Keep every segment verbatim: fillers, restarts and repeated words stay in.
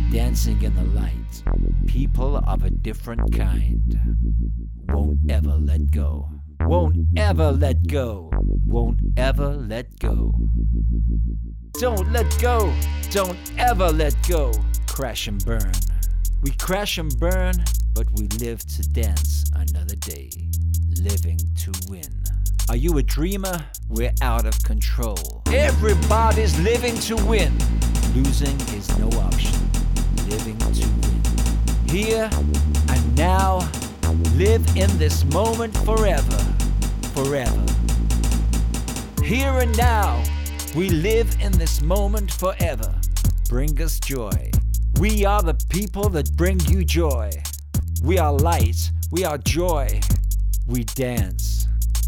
dancing in the light. People of a different kind won't ever let go. Won't ever let go. Won't ever let go. Don't let go. Don't ever let go. Crash and burn. We crash and burn, but we live to dance another day. Living to win. Are you a dreamer? We're out of control. Everybody's living to win. Losing is no option. Living to win. Here and now, live in this moment forever. Forever. Here and now, we live in this moment forever. Bring us joy. We are the people that bring you joy. We are light. We are joy. We dance.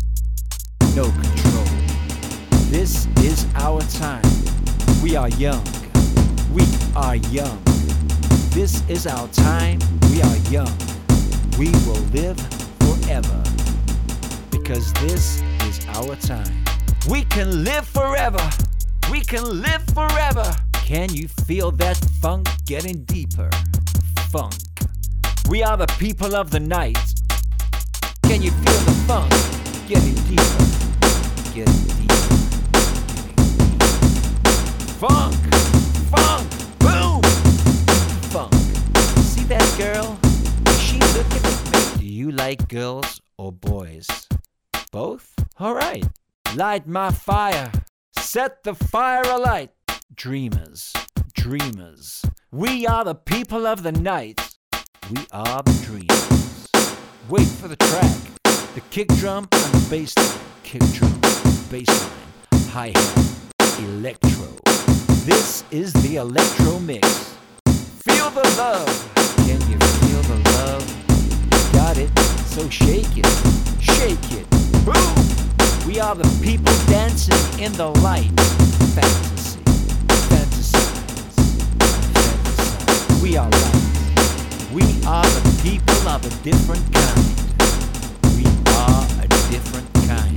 No control. This is our time. We are young. We are young. This is our time. We are young. We will live forever. Because this is our time. We can live forever. We can live forever. Can you feel that funk getting deeper? Funk. We are the people of the night. Can you feel the funk getting deeper? Getting deeper. Getting deeper. Funk! Funk! Boom! Funk. See that girl? Is she looking at me? Do you like girls or boys? Both? Alright. Light my fire. Set the fire alight. Dreamers. Dreamers. We are the people of the night. We are the dreamers. Wait for the track. The kick drum and the bass line. Kick drum, bass line, hi-hat, electro. This is the electro mix. Feel the love. Can you feel the love? You got it, so shake it, shake it. Boom! We are the people dancing in the light. Fantasy, fantasize, fantasize. We are light. We are the people of a different kind. We are a different kind.